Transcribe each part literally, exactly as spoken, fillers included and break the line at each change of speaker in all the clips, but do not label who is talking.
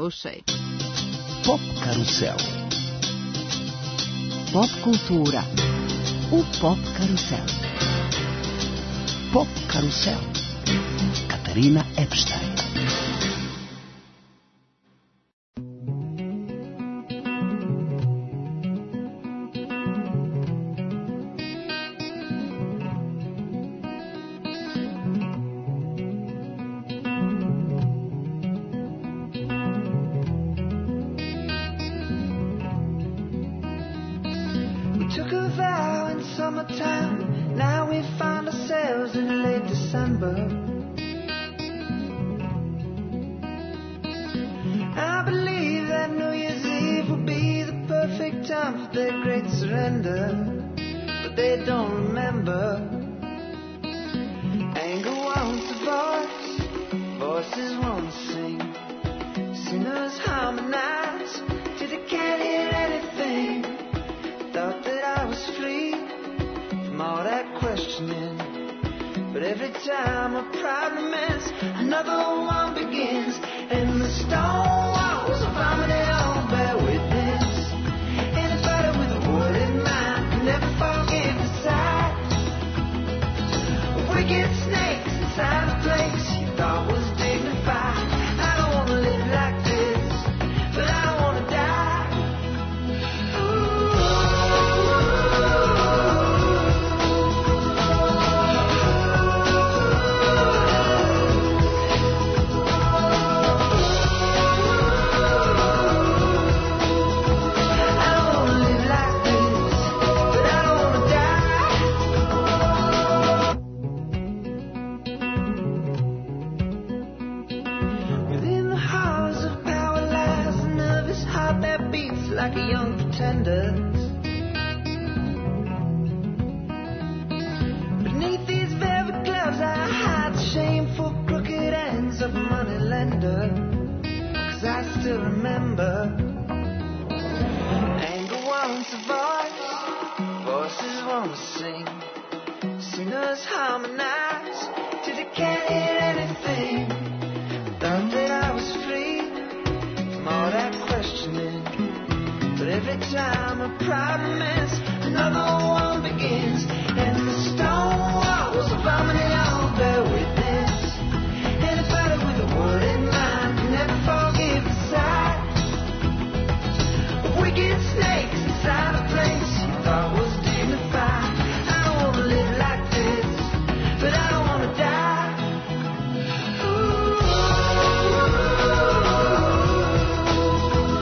slušaj.
Pop karusel.
Pop kultura u Pop karusel.
Pop karusel. Katarina Epstein.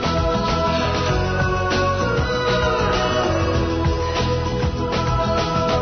Oh,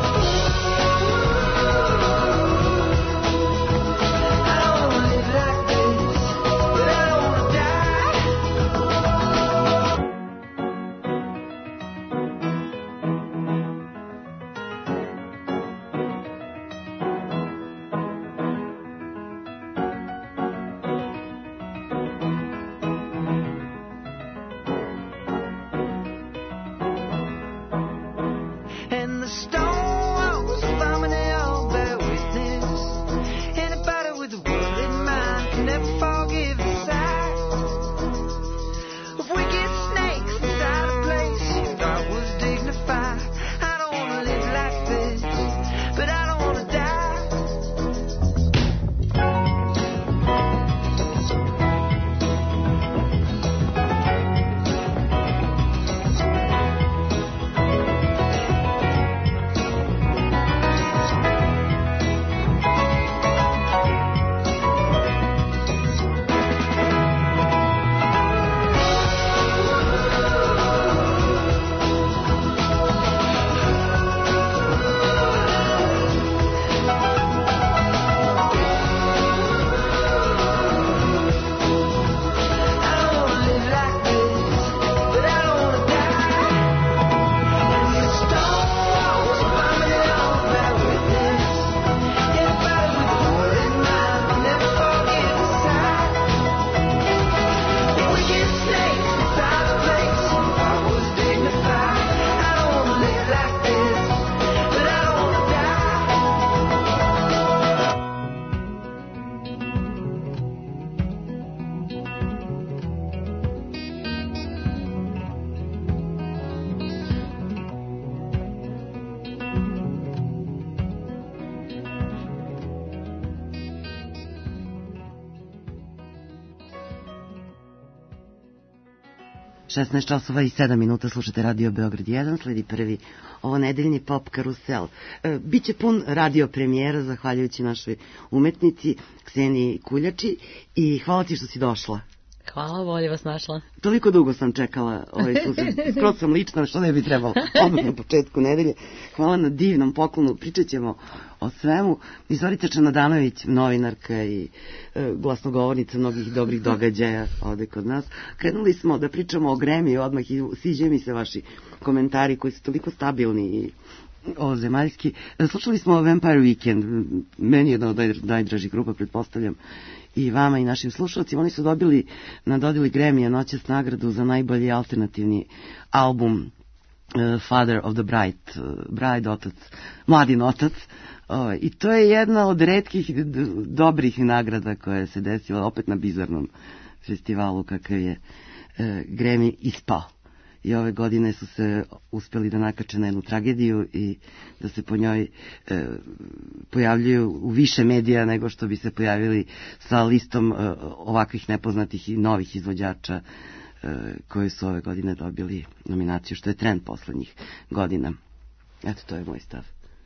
šesnaest časova i sedam minuta, slušate Radio Beograd jedan, sledi prvi ovo nedeljni Pop Karusel. E, Biće pun radio premijera, zahvaljujući našoj umetnici Kseniji Kuljači, i hvala ti što si došla.
Hvala, bolje vas našla.
Toliko dugo sam čekala ovaj susret, skroz sam lična, što ne bi trebalo odmah na početku nedelje. Hvala na divnom poklonu, pričat ćemo o svemu. I Zorica Čanadanović, novinarka i e, glasnogovornica mnogih dobrih događaja ovde kod nas. Krenuli smo da pričamo o Grammy odmah i sviđaju mi se vaši komentari koji su toliko stabilni i ovozemaljski. Slušali smo Vampire Weekend, meni je jedna od najdražih grupa, pretpostavljam i vama i našim slušalcima. Oni su dobili na dodeli Grammy noćas nagradu za najbolji alternativni album uh, Father of the Bride, uh, Bride, otac, mladin otac. Uh, I to je jedna od retkih d- dobrih nagrada koja se desila opet na bizarnom festivalu kakav je uh, Grammy ispao. I ove godine su se uspjeli da nakače na jednu tragediju i da se po njoj e, pojavljuju u više medija nego što bi se pojavili sa listom e, ovakvih nepoznatih i novih izvođača e, koji su ove godine dobili nominaciju, što je trend poslednjih godina. Eto, to je moj stav.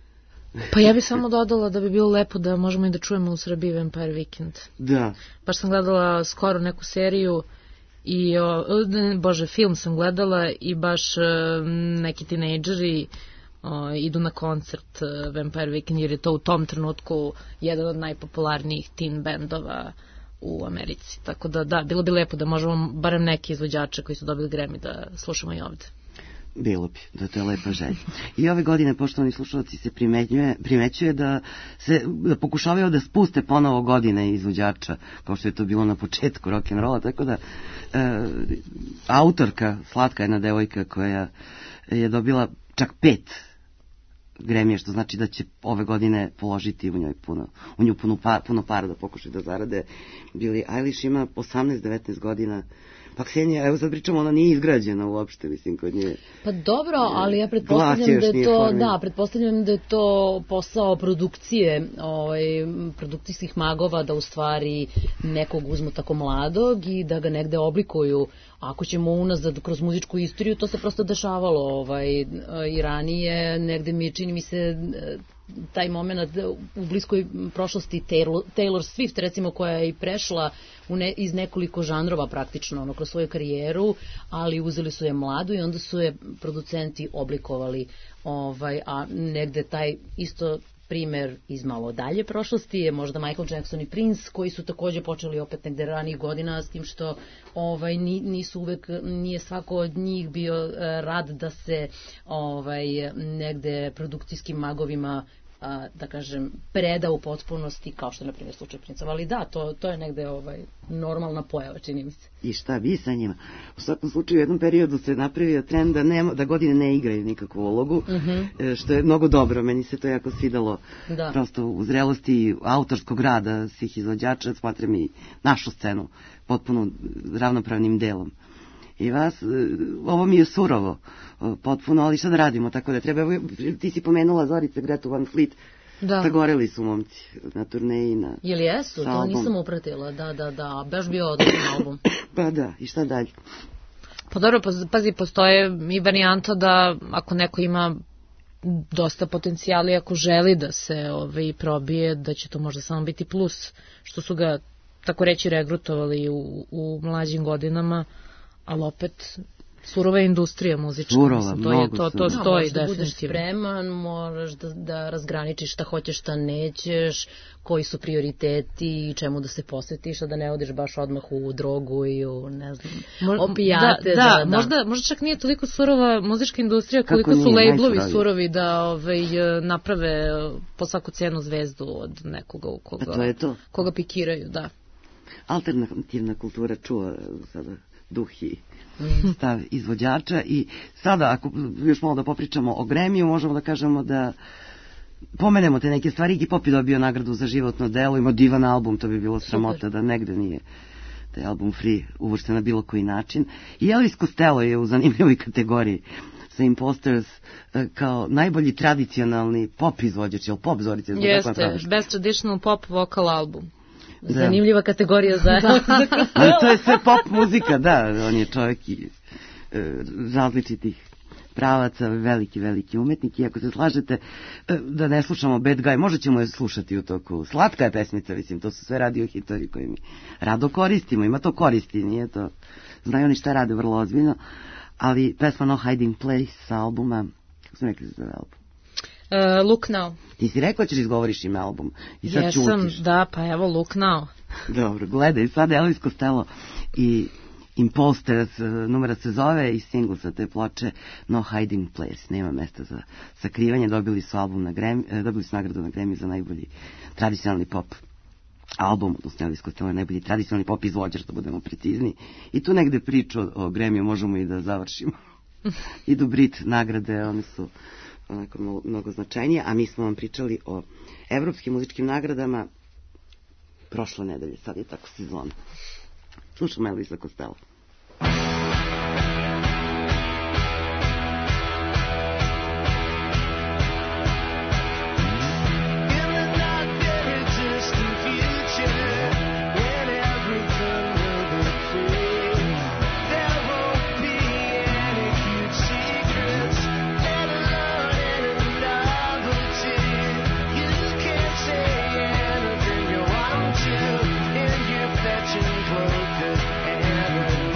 Pa ja bih samo dodala da bi bilo lepo da možemo i da čujemo u Srbiji Vampire Weekend.
Da.
Baš sam gledala skoro neku seriju i, o, bože, film sam gledala i baš o, neki tinejdžeri o, idu na koncert o, Vampire Weekend, jer je to u tom trenutku jedan od najpopularnijih teen bendova u Americi. Tako da, da, bilo bi lepo da možemo barem neki izvođače koji su dobili Grammy da slušamo i ovde.
Bilo bi, da to je lepa želja. I ove godine, poštovani slušalci, se primećuje, primećuje da se da pokušavaju da spuste ponovo godine izvođača, kao što je to bilo na početku rock'n'rolla, tako da e, autorka, slatka jedna devojka koja je dobila čak pet Grammy, što znači da će ove godine položiti u njoj puno, u nju puno, pa, puno para da pokušaju da zarade. Billie Eilish ima osamnaest devetnaest godina. Pa Ksenija, evo sad pričamo, ona nije izgrađena uopšte, mislim, kod nje.
Pa dobro, ali ja pretpostavljam da je to, formen. da, pretpostavljam da je to posao produkcije, ovaj, produkcijskih magova, da u stvari nekog uzmu tako mladog i da ga negde oblikuju. Ako ćemo unazad kroz muzičku istoriju, to se prosto dešavalo ovaj, i ranije, negde mi čini mi se taj moment u bliskoj prošlosti Taylor, Taylor Swift, recimo, koja je i prešla u ne, iz nekoliko žanrova praktično ono, kroz svoju karijeru, ali uzeli su je mladu i onda su je producenti oblikovali, ovaj, a negde taj isto primer iz malo dalje prošlosti je možda Michael Jackson i Prince, koji su takođe počeli opet negde ranijih godina, s tim što ovaj, nisu uvek, nije svako od njih bio rad da se ovaj, negde produkcijskim magovima a, da kažem, preda u potpunosti, kao što je na primjer slučaj Princeva, ali da, to, to je negde ovaj, normalna pojava, čini mi se.
I šta bi sa njima? U svakom slučaju u jednom periodu se napravio trend da, nema, da godine ne igraju nikakvu ulogu, uh-huh. što je mnogo dobro, meni se to jako svidalo, da. Prosto u zrelosti autorskog rada svih izvođača, smatram i našu scenu potpuno ravnopravnim delom. I vas, ovo mi je surovo, potpuno, ali šta da radimo, tako da treba, ti si pomenula Zorica, Gretu Van Fleet, da. Zagoreli su momci na turneji, na...
Jel jesu, to nisam upratila, da, da, da, baš bio odličan album.
Pa da, i šta dalje?
Pa dobro, pazi, postoje i varijanta da ako neko ima dosta potencijala i ako želi da se ovaj, probije, da će to možda samo biti plus, što su ga, tako reći, regrutovali u, u mlađim godinama, ali opet surova industrija muzička.
Surova,
to je to, to stoji
no,
definitivno. Da budeš spreman, moraš da, da razgraničiš šta hoćeš, šta nećeš, koji su prioriteti, čemu da se posvetiš, da ne odeš baš odmah u drogu i u, ne znam, opijate. Da, da, da, možda, možda čak nije toliko surova muzička industrija, koliko su lablovi surovi da ovaj, naprave po svaku cenu zvezdu od nekoga u koga,
to je to.
Koga pikiraju, da.
Alternativna kultura čuva sada duh i stav izvođača i sada, ako još malo da popričamo o Grammy-u, možemo da kažemo da pomenemo te neke stvari. Iggy Pop je dobio nagradu za životno delo, ima divan album, to bi bilo sramota Super. Da negde nije taj album Free uvršten na bilo koji način. I Elvis Costello je u zanimljivoj kategoriji sa Imposters kao najbolji tradicionalni pop izvođač, ili pop, Zorice?
Jeste, Best Traditional Pop Vocal Album. Da. Zanimljiva kategorija za...
Ali to je sve pop muzika, da, on je čovjek i različitih pravaca, veliki, veliki umetnik. I ako se slažete da ne slušamo Bad Guy, možda ćemo je slušati u toku. Slatka je pesmica, mislim, to su sve radio hitovi koji mi rado koristimo. Ima to koristi, nije to... Znaju oni šta rade vrlo ozbiljno. Ali pesma No Hiding Place sa albuma, kako sam rekli za zove album?
Uh, Look Now.
Ti si rekao ćeš izgovoriš ime album i sad
Jesam,
čutiš.
da, pa evo Look Now.
Dobro, gledaj, sad Elvis Costello i Imposter numera se zove i single sa te ploče No Hiding Place, nema mesta za sakrivanje. Dobili su album na Grammy, dobili su nagradu na Grammy za najbolji tradicionalni pop album, odnosno Elvis Costello je najbolji tradicionalni pop izvođač, da budemo precizni. I tu negde priču o Grammy možemo i da završimo. Idu Brit nagrade, one su onako mnogo, mnogo značajnije, a mi smo vam pričali o evropskim muzičkim nagradama prošle nedelje, sad je tako sezona. Slušamo Elvisa Costello.
Clothes and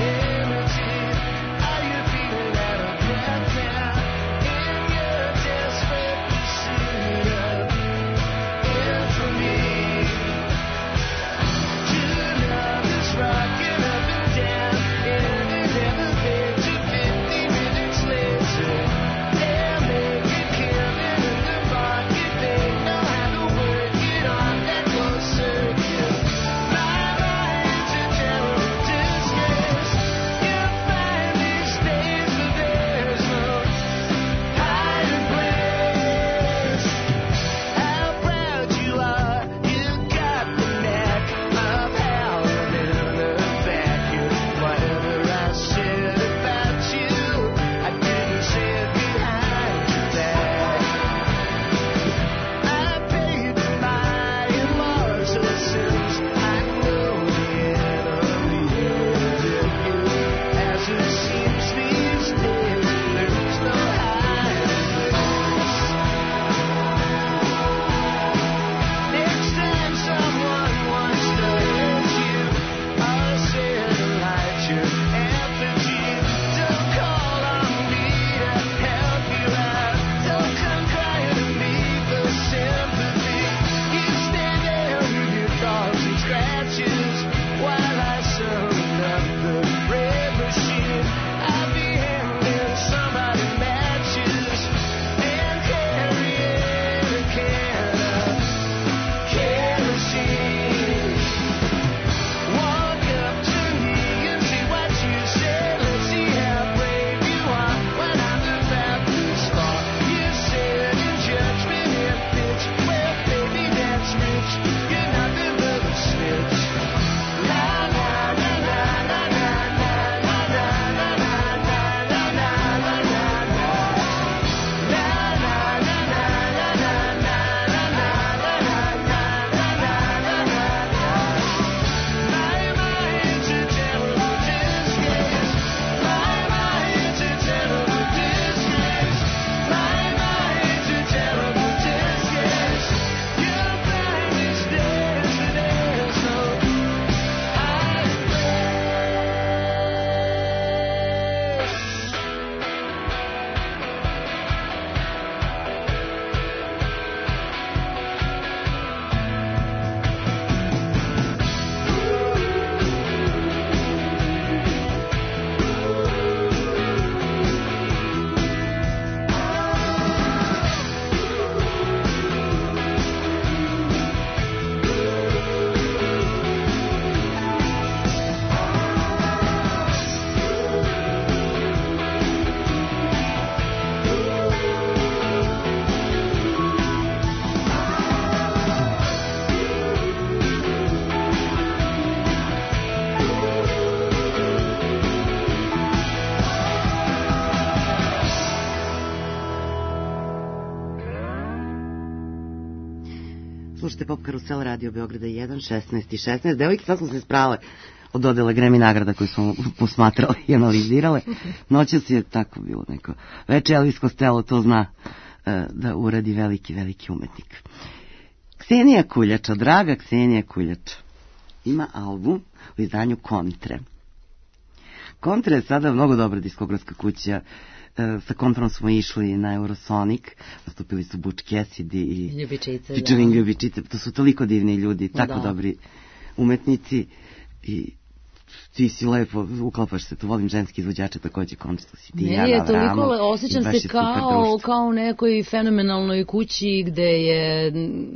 Slušajte Pop Karusel, Radio Beograda jedan, šesnaest i šesnaest. Devojke, sad smo se sprale od dodele Grammy nagrada koju smo posmatrali i analizirale. Noćas je tako bilo neko veče. Elvis Costello to zna uh, da uradi veliki, veliki umetnik. Ksenija Kuljača, draga Ksenija Kuljača, ima album u izdanju Kontre. Kontre je sada mnogo dobra diskografska kuća. Sa Kontrom smo išli na Eurosonic, nastupili su Butch Cassidy i
Ljubičice,
Featuring
da.
Ljubičice. To su toliko divni ljudi, tako da. Dobri umetnici i ti si lepo, uklapaš se, tu volim ženski izvođače, takođe Končito si ti,
Jana,
Jana,
toliko,
Vramo.
osjećam se kao, kao u nekoj fenomenalnoj kući gde je,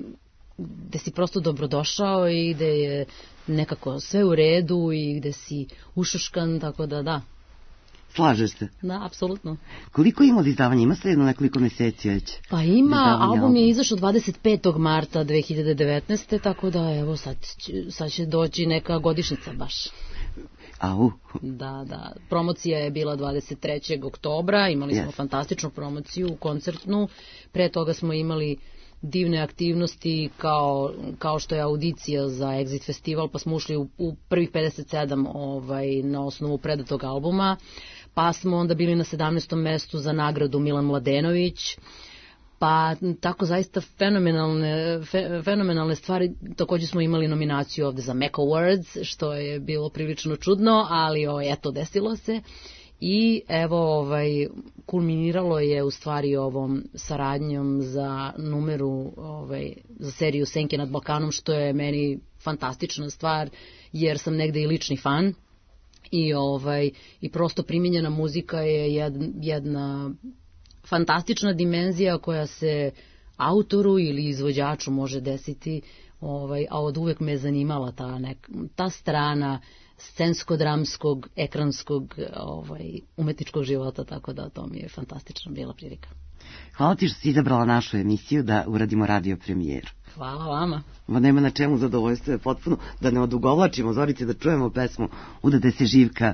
gde si prosto dobrodošao i gde je nekako sve u redu i gde si ušuškan, tako da da.
Slažeš se?
Da, apsolutno.
Koliko ima od izdavanja? Ima se jedno nekoliko meseci već?
Pa ima, album je izašao dvadeset petog marta dve hiljade devetnaeste. Tako da evo sad, sad će doći neka godišnjica baš.
Au.
Da, da. Promocija je bila dvadeset trećeg oktobra, imali smo
yes.
fantastičnu promociju, koncertnu. Pre toga smo imali divne aktivnosti kao, kao što je audicija za Exit festival, pa smo ušli u, u prvih pedeset sedam ovaj, na osnovu predatog albuma, pa smo onda bili na sedamnaestom mestu za nagradu Milan Mladenović, pa tako zaista fenomenalne, fe, fenomenalne stvari. Takođe smo imali nominaciju ovde za Mac Awards, što je bilo prilično čudno, ali o, eto, desilo se. I evo, ovaj, kulminiralo je u stvari ovom saradnjom za numeru, ovaj, za seriju Senke nad Balkanom, što je meni fantastična stvar, jer sam negde i lični fan i, ovaj, i prosto primijenjena muzika je jedna, jedna fantastična dimenzija koja se autoru ili izvođaču može desiti, ovaj, a od uvek me je zanimala ta, nek, ta strana scensko-dramskog, ekranskog ovaj, umetničkog života, tako da to mi je fantastična bila prilika.
Hvala ti što si izabrala našu emisiju da uradimo radio premijeru.
Hvala vama.
Ma nema na čemu, zadovoljstvo je potpuno, da ne odugovlačimo, Zorice, da čujemo pesmu Udade se Živka.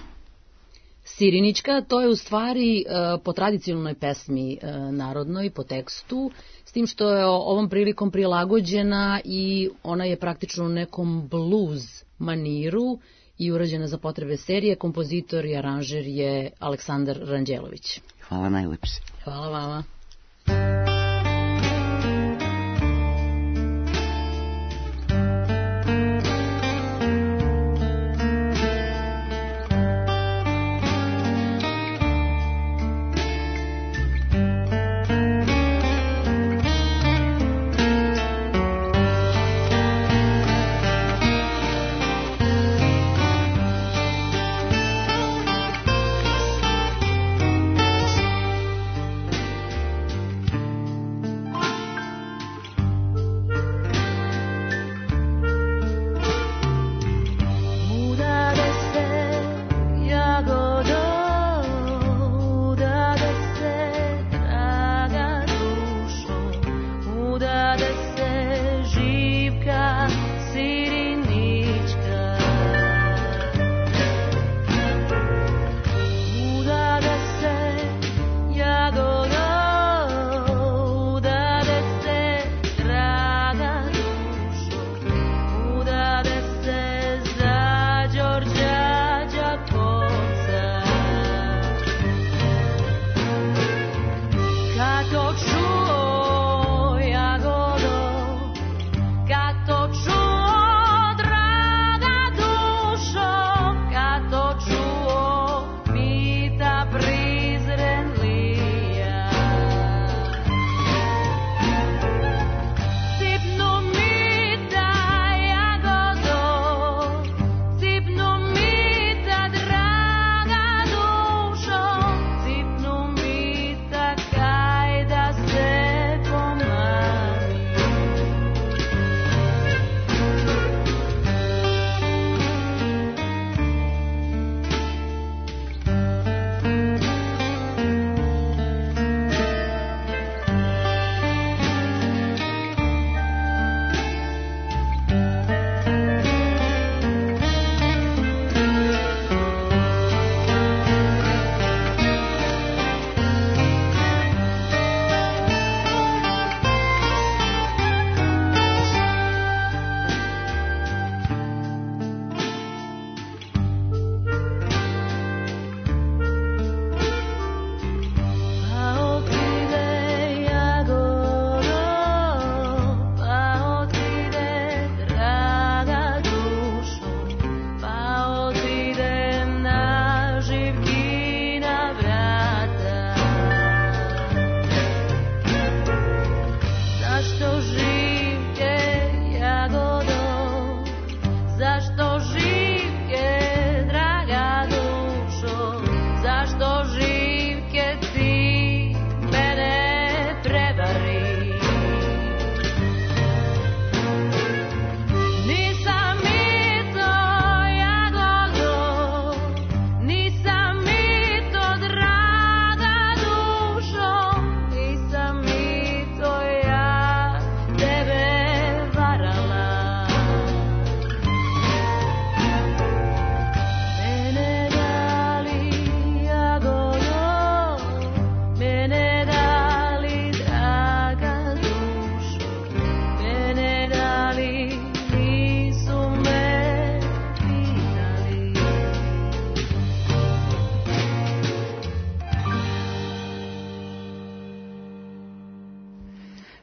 Sirinićka, to je u stvari uh, po tradicionalnoj pesmi uh, narodnoj, po tekstu, s tim što je ovom prilikom prilagođena i ona je praktično u nekom blues maniru i urađena za potrebe serije. Kompozitor i aranžer je Aleksandar Ranđelović.
Hvala najlepše.
Hvala vama.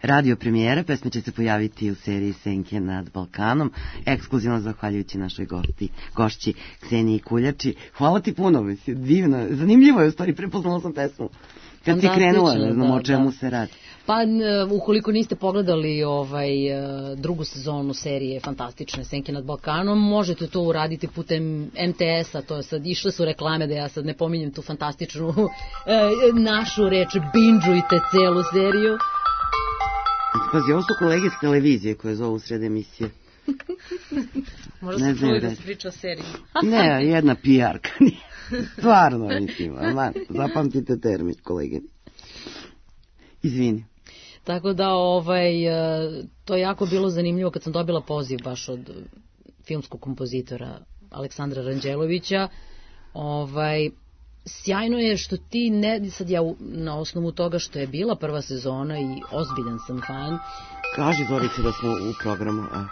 radio premijera. Pesma će se pojaviti u seriji Senke nad Balkanom, ekskluzivno zahvaljujući našoj gosti, gošći Kseniji Kuljači. Hvala ti puno, mislim, divno, zanimljivo je, u stvari, prepoznala sam pesmu. Kad si krenula, ne znam da, o čemu da. se radi.
Pa, ukoliko niste pogledali ovaj, drugu sezonu serije Fantastične Senke nad Balkanom, možete to uraditi putem em te es-a, to je sad, išle su reklame da ja sad ne pominjem tu fantastičnu našu reč, binđujte celu seriju.
Pazi, ovo su kolege s televizije koje zovu sred emisije.
Možda se čuje da se priča o seriji.
Ne, jedna pi ar-ka. Stvarno, mislim, aman, zapamtite termin, kolege. Izvini.
Tako da, ovaj, to je jako bilo zanimljivo kad sam dobila poziv baš od filmskog kompozitora Aleksandra Ranđelovića. Ovaj, sjajno je što ti, ne, sad ja na osnovu toga što je bila prva sezona i ozbiljan sam fan.
Kaži, Zorice, da smo u programu. A,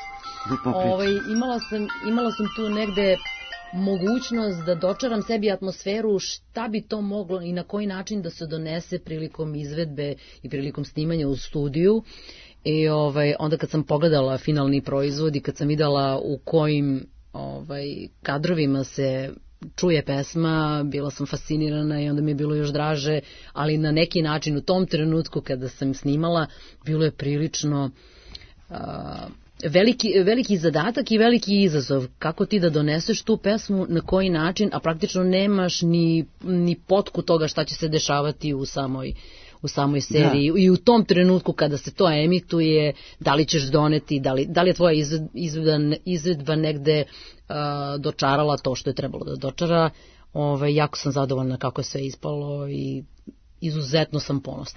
ovaj, imala, sam, imala sam tu negde mogućnost da dočaram sebi atmosferu šta bi to moglo i na koji način da se donese prilikom izvedbe i prilikom snimanja u studiju. I ovaj, onda kad sam pogledala finalni proizvod i kad sam videla u kojim ovaj, kadrovima se čuje pesma, bila sam fascinirana i onda mi je bilo još draže, ali na neki način u tom trenutku kada sam snimala bilo je prilično uh, veliki, veliki zadatak i veliki izazov kako ti da doneseš tu pesmu, na koji način, a praktično nemaš ni, ni potku toga šta će se dešavati u samoj u samoj seriji da. I u tom trenutku kada se to emituje, da li ćeš doneti, da li, da li je tvoja izvedba, izvedba negde uh, dočarala to što je trebalo da dočara. Ove, jako sam zadovoljna kako je sve ispalo i izuzetno sam ponosna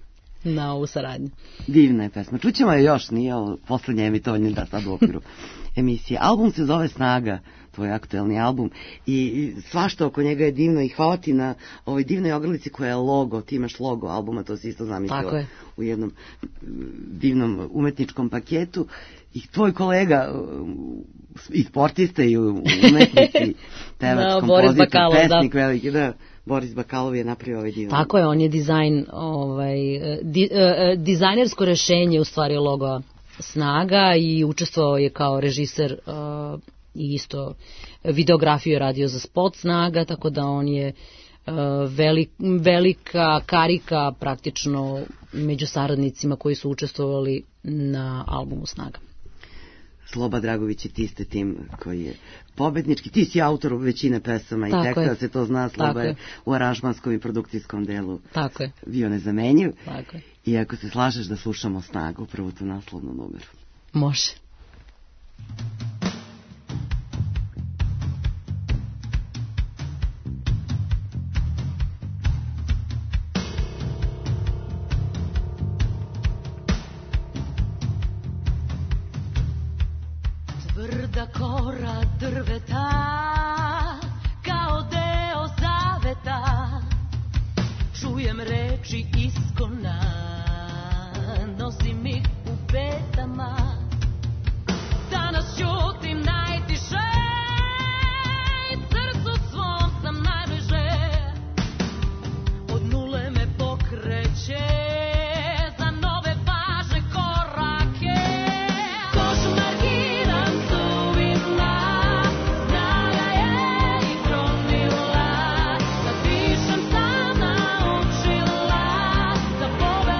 na ovu saradnju.
Divna je pesma. Čućemo je još, nije ovo poslednje emitovanje da sad u okviru emisije. Album se zove Snaga, tvoj aktuelni album, i svašta oko njega je divno i hvala ti na ovoj divnoj ogrlici koja je logo, ti imaš logo albuma, to si isto zamislila u jednom divnom umetničkom paketu. I tvoj kolega i sportista i umetnici, pevač, no, kompozitor, pesnik da. veliki, da, Boris Bakalov je napravio ovaj divan.
Tako je, on je dizajn, ovaj, di, uh, dizajnersko rešenje u stvari logo Snaga i učestvovao je kao režiser uh, i isto videografiju je radio za spot Snaga, tako da on je uh, velik, velika karika praktično među saradnicima koji su učestvovali na albumu Snaga.
Sloba Dragović i ti ste tim koji je pobednički. Ti si autor većine pesama i teksta, da se to zna. Sloba je u aranžmanskom i produkcijskom delu
Tako je.
bio nezamenjiv.
Tako je.
I ako se slažeš da slušamo Snagu, prvo tu naslovnu numeru.
Može.
Tvrda kora drveta kao deo zaveta, čujem reči iskona, nosim ih u petama, danas ćutim najtiše i srcu svom sam najbliže, od nule me pokreće Pover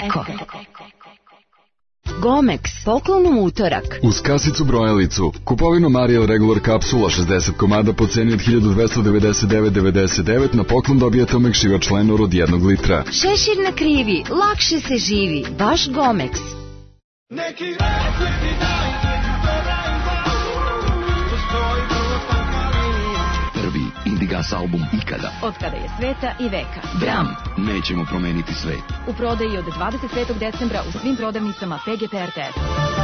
Eko. Gomex, poklon u utorak.
Uz kasicu brojalicu, kupovinom Ariel Regular kapsula šezdeset komada po ceni od hiljadu dvesta devedeset devet zarez devedeset devet, na poklon dobijate omekšivač Lenor od jednog litra.
Šešir na krivi, lakše se živi, baš Gomex.
Neki recept dan,
Prvi Indigas album ikada.
Od kada je sveta i veka.
Bram, nećemo promeniti svet.
U prodaji od dvadeset petog decembra u svim prodavnicama P G P R T S.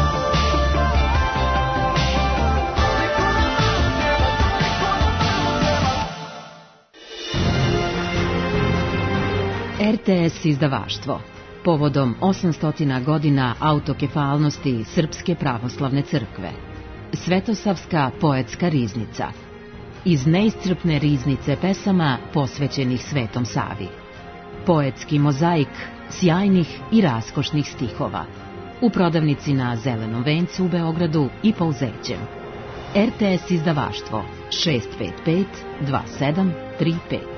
R T S izdavaštvo. Povodom osamsto godina autokefalnosti Srpske pravoslavne crkve. Svetosavska poetska riznica. Iz neiscrpne riznice pesama posvećenih Svetom Savi. Poetski mozaik sjajnih i raskošnih stihova. U prodavnici na Zelenom vencu u Beogradu i Pouzećem. R T S izdavaštvo šest pet pet dva sedam tri pet.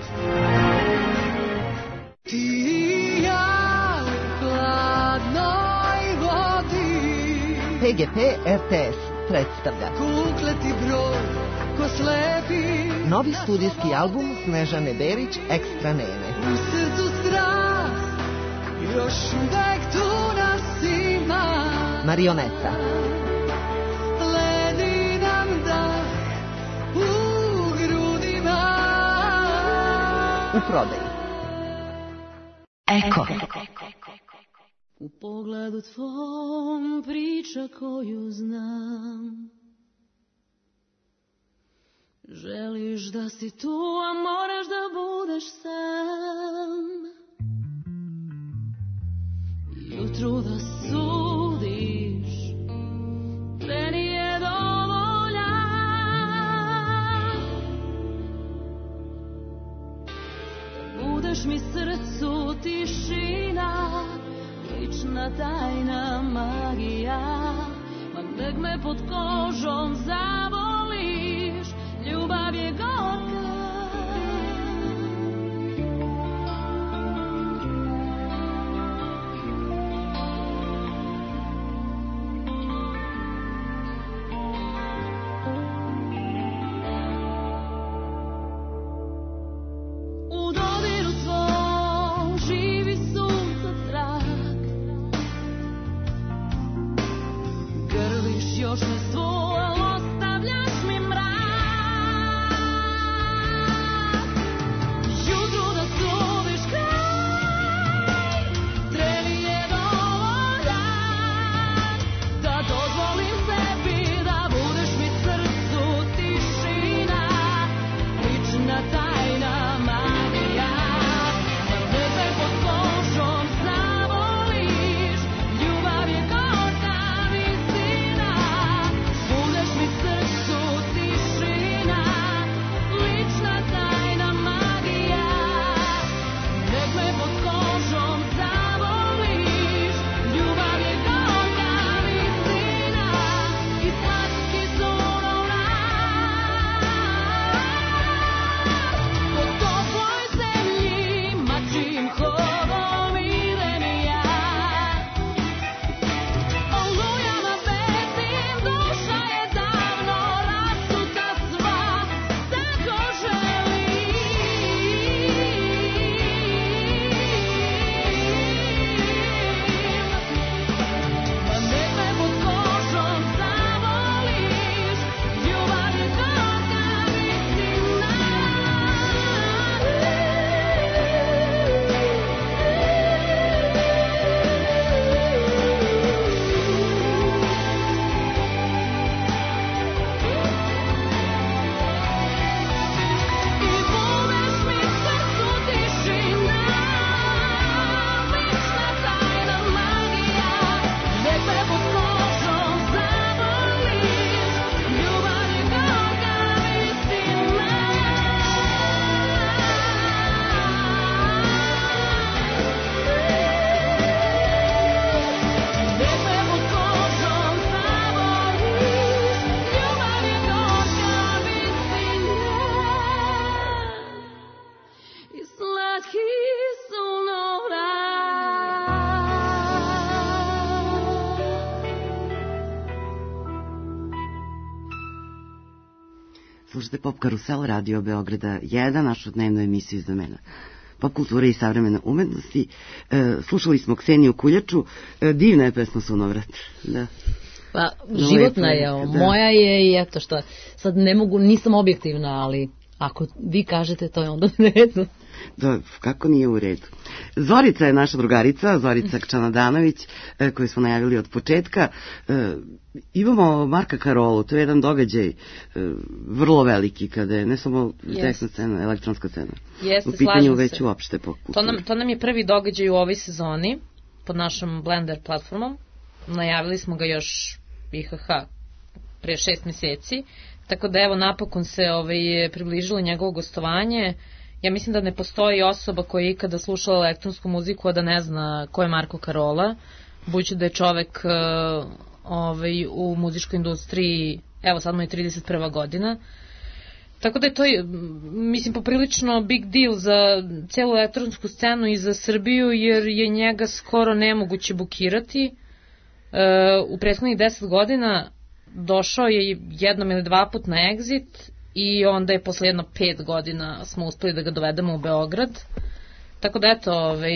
P G P R T S predstavlja
kukleti broj ko slepi.
Novi studijski album Snežane Berić Ekstra Nene.
U srcu strast još uvek tu nas ima.
Marioneta.
Ledi nam dah u grudima.
U prodaji.
Eko.
U pogledu tvom priča koju znam. Želiš da si tu, a moraš da budeš sam. Jutru da sudiš, te nije dovoljan. Da budeš mi srcu tišina, lična tajna magija. Ma nek me pod kožom zavoliš, ljubav je gorka. U dodiru tvom živi sunca trak. Grliš još me svo, al ostavljaš mi mrak.
Slušate Pop Karusel, Radio Beograda jedan, našu dnevnu emisiju iz domena pop kulture i savremene umetnosti. E, slušali smo Kseniju Kuljaču, e, divna je pesma Sunovrat. Da.
Pa, životna je, da. Moja je i eto što, sad ne mogu, nisam objektivna, ali ako vi kažete to je onda u redu.
Da, kako nije u redu. Zorica je naša drugarica, Zorica Kčanadanović, e, koju smo najavili od početka. E, imamo Marka Karolu, to je jedan događaj e, vrlo veliki, kada je ne samo techno scena, elektronska scena.
Jeste,
u pitanju već se. Uopšte po kulturi.
To nam, to nam je prvi događaj u ovoj sezoni, pod našom Blender platformom. Najavili smo ga još I H H pre šest meseci, tako da evo napokon se ovaj, približilo njegovo gostovanje. Ja mislim da ne postoji osoba koja je ikada slušala elektronsku muziku, a da ne zna ko je Marko Karola, budući da je čovek ovaj, u muzičkoj industriji, evo sad mu je trideset prva godina. Tako da je to, mislim, poprilično big deal za celu elektronsku scenu i za Srbiju, jer je njega skoro nemoguće bukirati. U prethodnih deset godina došao je jednom ili dva put na Exit i onda je posle jedno pet godina smo uspeli da ga dovedemo u Beograd. Tako da eto, ovaj,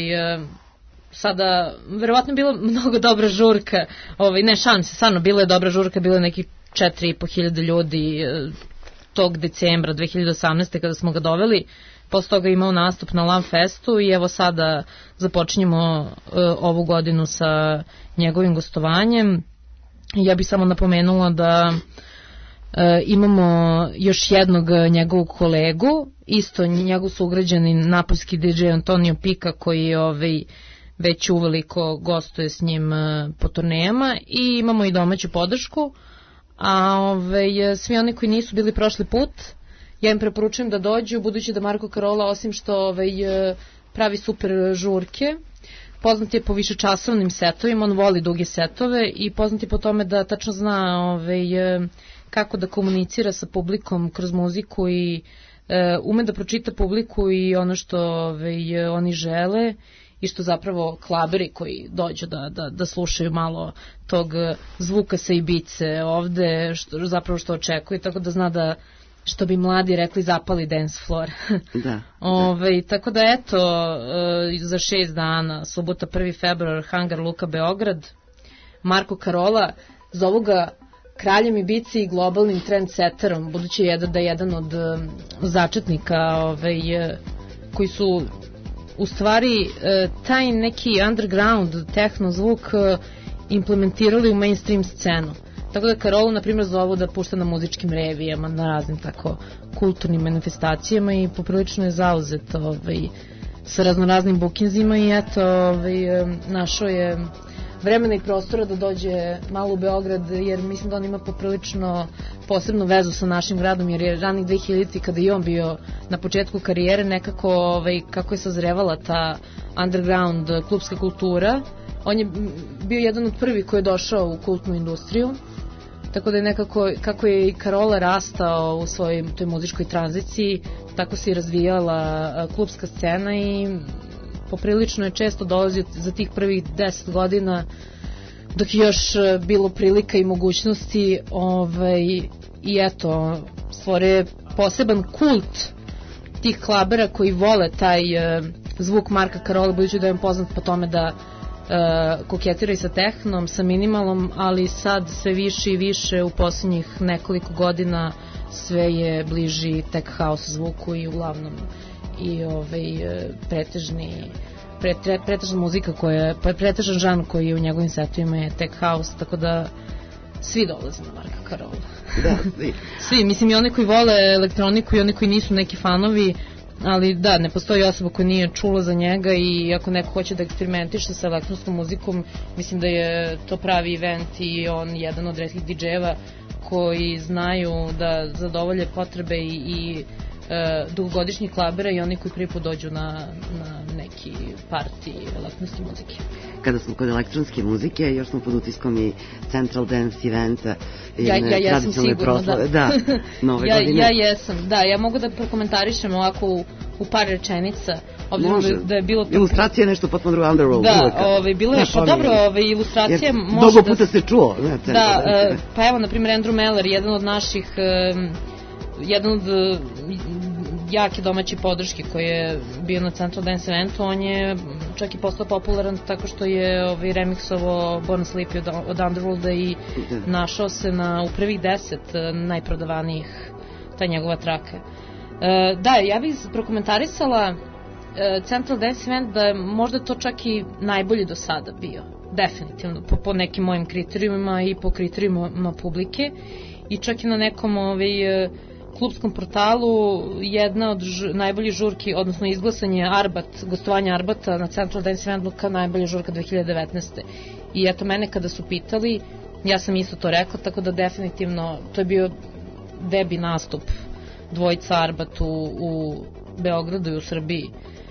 sada verovatno je bila mnogo dobra žurka, ovaj, ne šalim se, stvarno bila je dobra žurka, bilo je nekih četiri i po hiljade ljudi tog decembra dve hiljade osamnaeste kada smo ga doveli. Posle toga je imao nastup na Lam Festu i evo sada započinjemo uh, ovu godinu sa njegovim gostovanjem. Ja bih samo napomenula da uh, imamo još jednog njegovog kolegu, isto njegov sugrađanin, napoljski D J Antonio Pika, koji ovaj, već uveliko gostuje s njim uh, po turnejama, i imamo i domaću podršku, a ovaj, svi oni koji nisu bili prošli put, ja im preporučujem da dođu, budući da Marko Karola, osim što ovaj, pravi super žurke, poznat je po višečasovnim setovima, on voli duge setove i poznat je po tome da tačno zna ovaj, kako da komunicira sa publikom kroz muziku i e, ume da pročita publiku i ono što ovaj, oni žele, i što zapravo klaberi koji dođu da, da, da slušaju malo tog zvuka sa Ibice ovde, što, zapravo što očekuje, tako da zna da, što bi mladi rekli, zapali dance floor.
Da.
Ove, tako da eto, za šest dana, subota prvi februar, Hangar Luka Beograd, Marko Karola, zovu ga kraljem Ibice i globalnim trendsetterom, budući je da je jedan od začetnika ove, koji su u stvari taj neki underground techno zvuk implementirali u mainstream scenu. Tako da Karolu, na primjer, zovu da pušta na muzičkim revijama, na raznim tako kulturnim manifestacijama, i poprilično je zauzet ovaj, sa raznoraznim bukinzima, i eto, ovaj, našao je vremena i prostora da dođe malo u Beograd, jer mislim da on ima poprilično posebnu vezu sa našim gradom, jer je ranih dve hiljaditih kada je on bio na početku karijere, nekako ovaj, kako je sazrevala ta underground klubska kultura. On je bio jedan od prvih koji je došao u kultnu industriju, tako da je nekako, kako je i Karola rastao u svojoj toj muzičkoj tranziciji, tako se i razvijala klubska scena, i poprilično je često dolazio za tih prvih deset godina, dok je još bilo prilika i mogućnosti, ovaj, i eto, stvore poseban kult tih klabera koji vole taj uh, zvuk Marka Karola, budući da je poznat po tome da Uh, koketira i sa tehnom, sa minimalom, ali sad sve više i više u posljednjih nekoliko godina sve je bliži tech house zvuku, i uglavnom i ovaj pretežni pre, pretežna muzika koja pa pretežan žanr koji je u njegovim setovima je tech house, tako da svi dolaze na Marka Karola.
Da, svi.
Svi, mislim, i oni koji vole elektroniku i oni koji nisu neki fanovi, ali da, ne postoji osoba koja nije čula za njega, i ako neko hoće da eksperimentiše sa elektronskom muzikom, mislim da je to pravi event, i on jedan od retkih D J-eva koji znaju da zadovolje potrebe i, i e, dugogodišnjih klabera i oni koji prvi put dođu na, na neki parti elektronske muzike.
Kada smo kod elektronske muzike, još smo pod utiskom i Central Dance eventa.
Ja, ja jesam sigurno,
proslave. Da. Da, nove
ja,
godine.
Ja jesam, da, ja mogu da prokomentarišem ovako u, u par rečenica. Obzirom
može.
Da je bilo...
Ilustracija je nešto potpuno drugo, Underworld.
Da, ovaj, bilo je, pa dobro, ovaj, ilustracija
jer
može
mnogo puta da... se čuo. Ne,
da, uh, pa evo, na primjer, Andrew Meller, jedan od naših um, jedan od jake domaće podrške koji je bio na Central Dance eventu, on je čak i postao popularan tako što je ovaj remiksovo Born Sleepy od, od Underworlda i da. našao se na u prvih deset najprodavanijih ta njegova traka. E, da, ja bih prokomentarisala e, Central Dance event da je možda to čak i najbolji do sada bio, definitivno, po, po nekim mojim kriterijumima i po kriterijumima publike i čak i na nekom ovaj, klubskom portalu jedna od ž, najboljih žurki, odnosno izglasanje Arbat, gostovanja Arbata na Central Dance eventu kao najbolja žurka dve hiljade devetnaeste. I eto, mene kada su pitali, ja sam isto to rekla, tako da definitivno to je bio debi nastup dvojica Arbat u, u Beogradu i u Srbiji.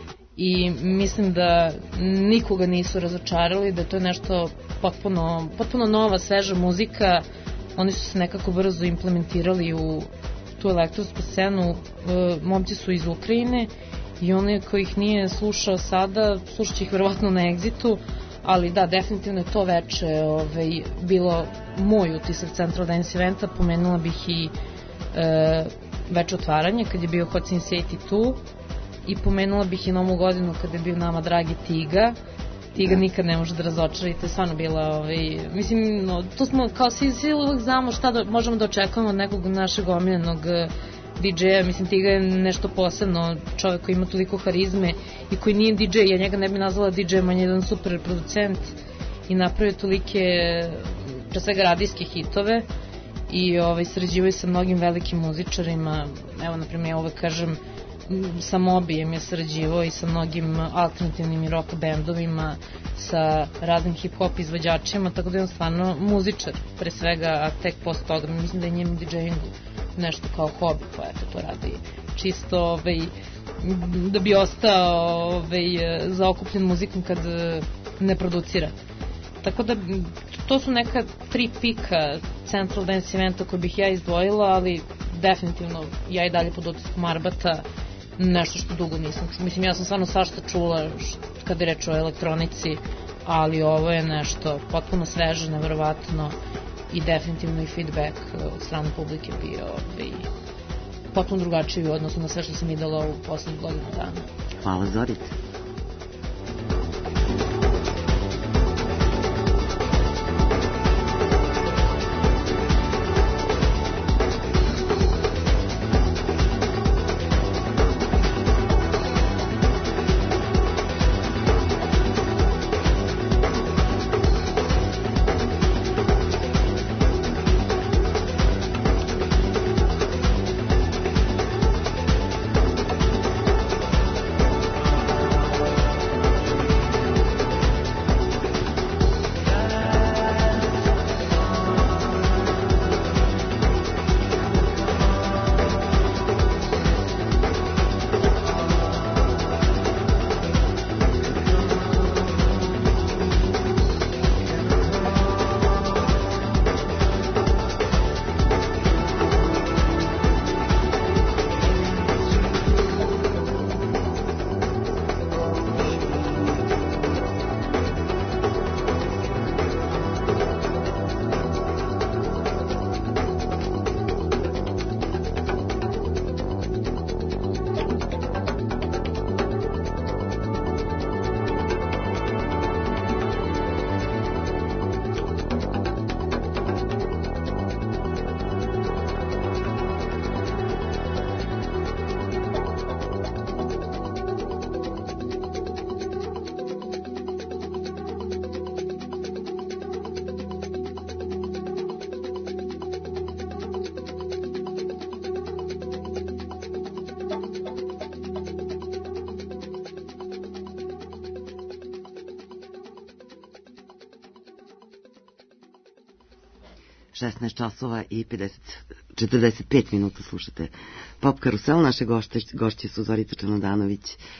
I mislim da nikoga nisu razočarali, da to je nešto potpuno, potpuno nova, sveža muzika. Oni su se nekako brzo implementirali u tu elektronsku scenu. E, momci su iz Ukrajine i onaj ko ih nije slušao sada, slušat će ih verovatno na Exitu, ali da, definitivno je to veče ovaj, bilo moj utisak Central Dance eventa. Pomenula bih i e, veče otvaranje kad je bio Hot Since osamdeset dva i pomenula bih i Novu godinu kad je bio nama dragi Tiga. Tiga nikad ne može da razočarite, stvarno bila, ovaj, mislim, no, to smo, kao svi, svi uvek znamo šta da, možemo da očekujemo od nekog našeg omiljenog D J-a, mislim, Tiga je nešto posebno, čovjek koji ima toliko harizme i koji nije D J, ja njega ne bi nazvala D J, on je jedan super producent i napravio tolike, pre svega radijske hitove i ovaj, sređivaju sa mnogim velikim muzičarima, evo, na primjer, ja uvek kažem, sa Mobijem je sarađivao i sa mnogim alternativnim i rock bendovima, sa raznim hip-hop izvođačima, tako da je on stvarno muzičar, pre svega, a tek posle toga, mislim da je njemu DJingu nešto kao hobi, pa eto to radi čisto, ovaj, da bi ostao ovaj, zaokupljen muzikom kad ne producira. Tako da, to su neka tri pika Central Dance eventa koje bih ja izdvojila, ali definitivno ja i dalje pod utiskom Arbata, nešto što dugo nisam čula. Mislim, ja sam stvarno svašta čula kad je reč o elektronici, ali ovo je nešto potpuno sveže, neverovatno i definitivno i feedback od strane publike bio i potpuno drugačiji u odnosu na sve što sam videla u poslednjih godinu dana.
Hvala, Zorice. šesnaest časova i četrdeset pet minuta slušate Pop Karusel. Naše gošće, gošće su Zorica Čanodanović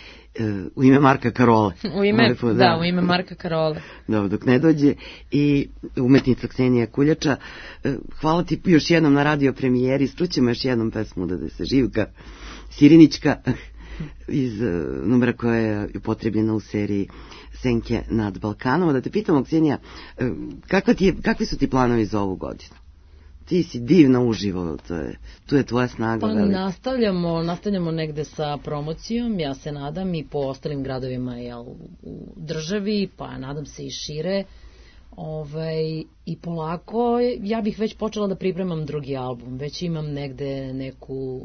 u ime Marka Karole.
U ime, da, da, u ime Marka Karole.
Dobro, dok ne dođe. I umetnica Ksenija Kuljača. Hvala ti još jednom na radio premijeri. Strućemo još jednom pesmu da se Živka Sirinićka iz numera koja je upotrebljena u seriji Senke nad Balkanom. Da te pitamo, Ksenija, kakva ti je, kakvi su ti planovi za ovu godinu? ti si divna uživo, to je, tu je tvoja snaga.
Pa velika. nastavljamo, nastavljamo negde sa promocijom, ja se nadam i po ostalim gradovima jel, u državi, pa nadam se i šire. Ovaj, i polako ja bih već počela da pripremam drugi album, već imam negde neku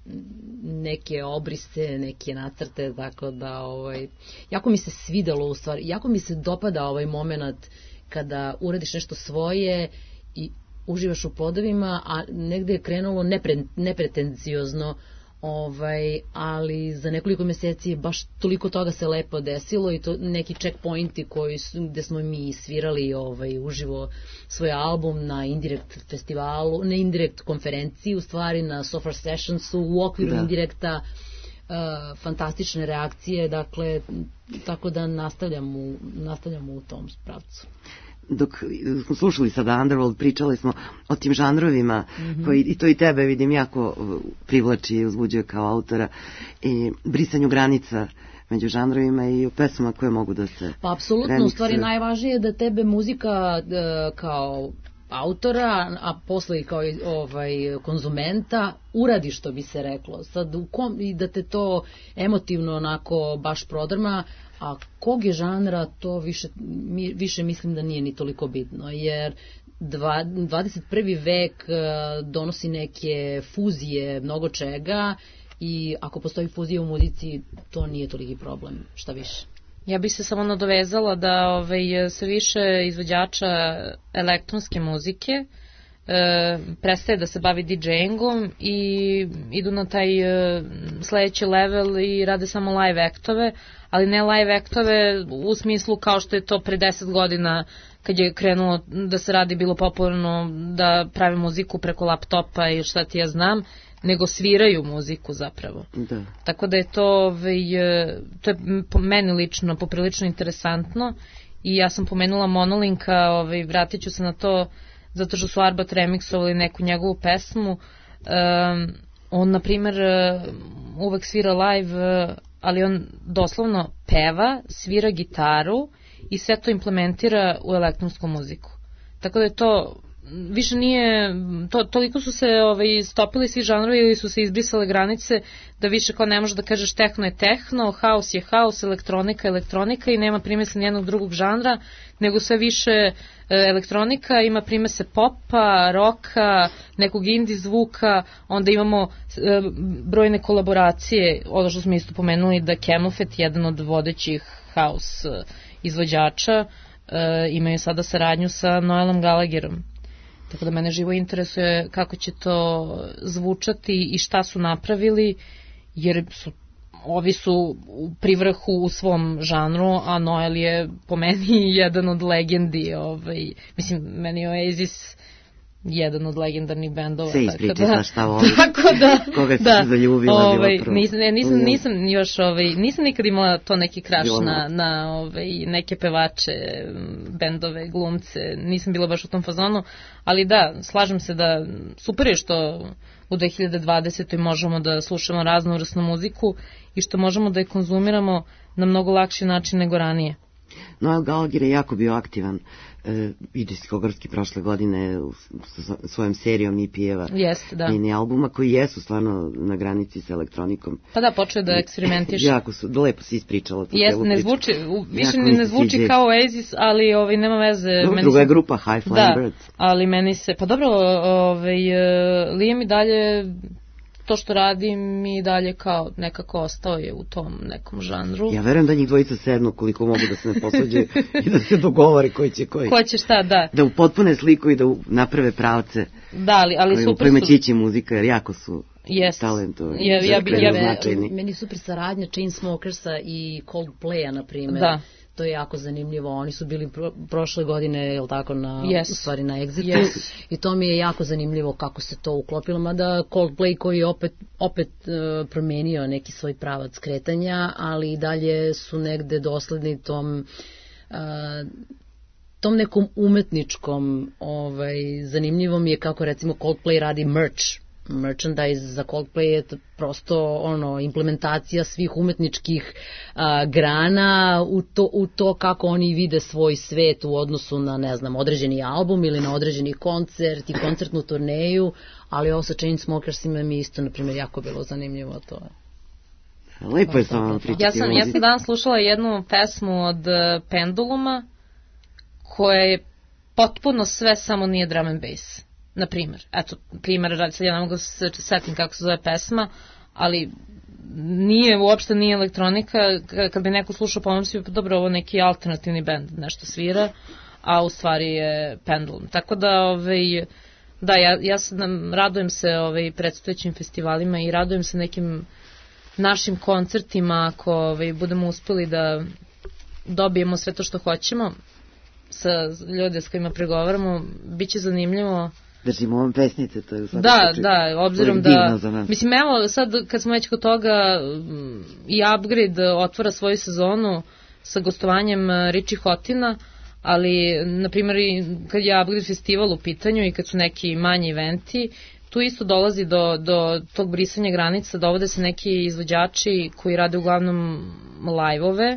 neke obrise, neke nacrte, tako da ovaj, jako mi se svidelo u stvari, jako mi se dopada ovaj moment kada uradiš nešto svoje i uživaš u plodovima, a negde je krenulo nepre, nepretenziozno, ovaj, ali za nekoliko meseci je baš toliko toga se lepo desilo i to neki checkpointi koji su, gde smo mi svirali ovaj, uživo svoj album na Indirect festivalu, na Indirect konferenciji, u stvari na So Far Sessionsu, u okviru da. Indirecta, uh, fantastične reakcije, dakle, tako da nastavljamo u, nastavljamo u tom pravcu.
Dok smo slušali sada Underworld, pričali smo o tim žanrovima, mm-hmm. koji i to i tebe vidim jako privlači i uzbuđuje kao autora, i brisanju granica među žanrovima i o pesmama koje mogu da se
pa apsolutno, remikse. U stvari najvažnije je da tebe muzika uh, kao autora, a posle i kao ovaj, konzumenta uradi, što bi se reklo. Sad, u kom, i da te to emotivno onako baš prodrma, a kog je žanra, to više, mi, više mislim da nije ni toliko bitno, jer dva, dvadeset prvi vek donosi neke fuzije mnogo čega i ako postoji fuzija u muzici, to nije toliki problem, šta više.
Ja bih se samo nadovezala da ovaj, sve više izvođača elektronske muzike e, prestaje da se bavi DJingom i idu na taj e, sledeći level i rade samo live aktove, ali ne live aktove u smislu kao što je to pre deset godina kad je krenulo da se radi, bilo popularno da prave muziku preko laptopa i šta ti ja znam, nego sviraju muziku zapravo.
Da.
Tako da je to, ovaj, to je po meni lično poprilično interesantno i ja sam pomenula Monolinka, ovaj, vratit ću se na to zato što su Arbat remixovali neku njegovu pesmu. Um, on, na primer, uvek svira live, ali on doslovno peva, svira gitaru i sve to implementira u elektronsku muziku. Tako da je to više nije, to, toliko su se ovaj, stopili svi žanrovi ili su se izbrisale granice da više kao ne možeš da kažeš tehno je tehno, haos je haos, elektronika je elektronika i nema primese nijednog drugog žanra, nego sve više e, elektronika ima primese popa, roka, nekog indie zvuka, onda imamo e, brojne kolaboracije, ono što smo isto pomenuli da Camufet, jedan od vodećih haos izvođača, e, imaju sada saradnju sa Noelom Gallagherom. Tako da mene živo interesuje kako će to zvučati i šta su napravili, jer su, ovi su pri vrhu u svom žanru, a Noel je po meni jedan od legendi. Ovaj, mislim, meni je Oasis jedan od legendarnih bendova.
Se ispričaj da, šta voli.
Tako da,
koga si
da,
se zaljubila
ovaj,
bila prvo.
Nisam, ne, nisam, nisam još, ovaj, nisam nikad imala to neki kraš na, na ovaj, neke pevače, bendove, glumce, nisam bila baš u tom fazonu, ali da, slažem se da super je što u dve hiljade dvadesetoj možemo da slušamo raznovrsnu muziku i što možemo da je konzumiramo na mnogo lakši način nego ranije.
Noel Gallagher je jako bio aktivan e, i diskografski prošle godine sa svojom serijom E P-eva,
Jest, da.
mini albuma koji jesu stvarno na granici sa elektronikom.
Pa da, počeo da eksperimentiš.
Jako su, lepo si ispričala.
Jest, ne zvuči, više ne zvuči kao Oasis, ali ovaj, nema veze.
Dobro, druga je grupa, High Flying
da,
Birds. Ali
meni se, pa dobro, ovaj, Liam i dalje to što radi mi dalje kao nekako ostao je u tom nekom žanru.
Ja verujem da njih dvojica sednu koliko mogu da se ne posvađaju i da se dogovore koji će koji.
Ko će šta, da.
Da upotpune sliku i da naprave pravce.
Da, ali, ali super su.
Kojima će ići muzika, jer jako su
yes.
talentovi.
Ja, ja, bi, ja,
značajni.
Meni super saradnja Chainsmokersa i Coldplaya, na primjer.
Da.
To je jako zanimljivo. Oni su bili pro, prošle godine, je li tako, na,
yes.
u stvari na Exitu.
Yes.
I to mi je jako zanimljivo kako se to uklopilo. Mada Coldplay koji je opet, opet uh, promenio neki svoj pravac kretanja, ali i dalje su negde dosledni tom, uh, tom nekom umetničkom, ovaj, zanimljivom je kako recimo Coldplay radi merch. merchandise za Coldplay je prosto ono implementacija svih umetničkih a, grana u to, u to kako oni vide svoj svet u odnosu na, ne znam, određeni album ili na određeni koncert i koncertnu turneju, ali ovo sa Chainsmokersima mi isto, na primjer, jako bilo zanimljivo to.
Lepo je samo pričati.
Ja sam, ja sam danas slušala jednu pesmu od uh, Penduluma koja je potpuno sve, samo nije drum and bass. Na primjer, eto, primjer, sad ja ne mogu se setim kako se zove pesma, ali nije, uopšte nije elektronika. Kad bi neko slušao, pomislim, dobro, ovo neki alternativni band nešto svira, a u stvari je Pendulum. Tako da, ovaj, da, ja, ja sam, radujem se ovaj, predstojećim festivalima i radujem se nekim našim koncertima, ako ovaj, budemo uspeli da dobijemo sve to što hoćemo sa ljude s kojima pregovaramo, bit će zanimljivo.
Držimo ovom pesnice, to je u svakom
da,
slučaju.
Da, obzirom da, mislim, evo sad kad smo već kod toga, i Upgrade otvara svoju sezonu sa gostovanjem Richie Hottina, ali, na primjer, kad je Upgrade festival u pitanju i kad su neki manji eventi, tu isto dolazi do, do tog brisanja granica, dovode se neki izvođači koji rade uglavnom live-ove,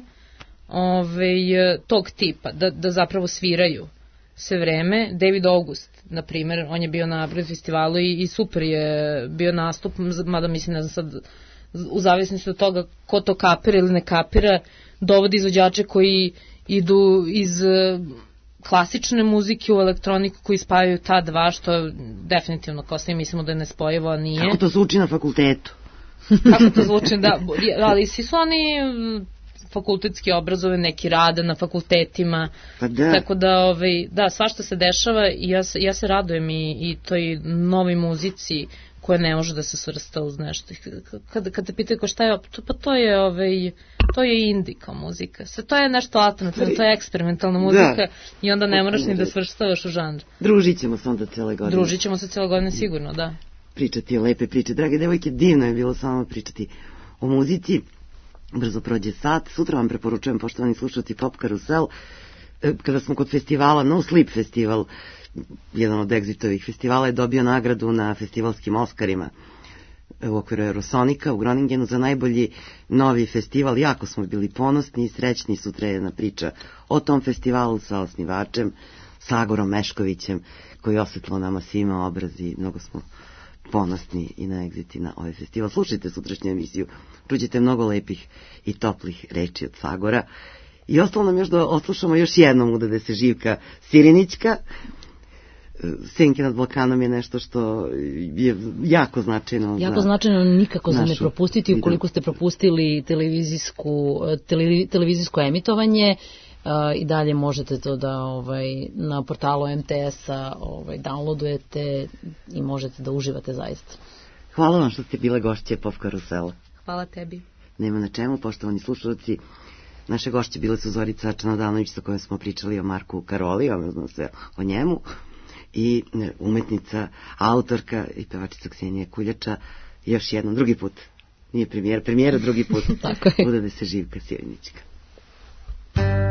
ove, tog tipa, da, da zapravo sviraju sve vreme. David August, na primjer, on je bio na Upgrade festivalu i, i super je bio nastup, mada mislim, ne znam sad, u zavisnosti od toga ko to kapira ili ne kapira, dovodi izvođače koji idu iz klasične muzike u elektroniku, koji spajaju ta dva, što definitivno, kao svi mislimo da je nespojivo, a nije.
Kako to zvuči na fakultetu?
Kako to zvuči, da, ali svi su oni fakultetski obrazove, neki rade na fakultetima,
pa da.
Tako da, ovaj, da, svašta se dešava i ja se, ja se radujem i, i toj novi muzici koja ne može da se svrsta uz nešto. Kada, kada te pitaju ko šta je, pa to je, ovaj, to je indie kao muzika. Sve to je nešto alternativno, to je eksperimentalna muzika, da. I onda ne moraš ni da svrstavaš u žanr.
Družit ćemo se onda cijele godine.
Družit ćemo se cijele godine sigurno, da.
Pričati o lepe priče. Drage devojke, divno je bilo samo pričati o muzici. Brzo prođe sat. Sutra vam preporučujem, poštovani slušalci, Pop Karusel. Kada smo kod festivala, No Sleep festival, jedan od Exitovih festivala, je dobio nagradu na festivalskim Oscarima u okviru Eurosonika u Groningenu za najbolji novi festival. Jako smo bili ponosni i srećni. Sutra je jedna priča o tom festivalu sa osnivačem Sagorom Meškovićem, koji osvetlo nama svima obraz i mnogo smo ponosni i na Exit i na ovaj festival. Slušajte sutrašnju emisiju, čućete mnogo lepih i toplih reči od Sagora. I ostalo nam još da oslušamo još jednom udade se Živka Sirinićka. Senke nad Balkanom je nešto što je jako značajno.
Jako značajno, nikako za ne propustiti. Ukoliko ste propustili televizijsku, tele, televizijsko emitovanje, uh, i dalje možete to da ovaj, na portalu em te es-a ovaj, downloadujete i možete da uživate zaista.
Hvala vam što ste bile gošće Pop Karusela.
Hvala tebi.
Nema na čemu, poštovani slušalci. Naše gošće bile su Zorica Čanadanović, sa kojom smo pričali o Marku Karoli, odnosno se o njemu, i umetnica, autorka i pevačica Ksenija Kuljača. Još jednom, drugi put, nije premijera, premijera drugi put, udade se Živka Sirinićka.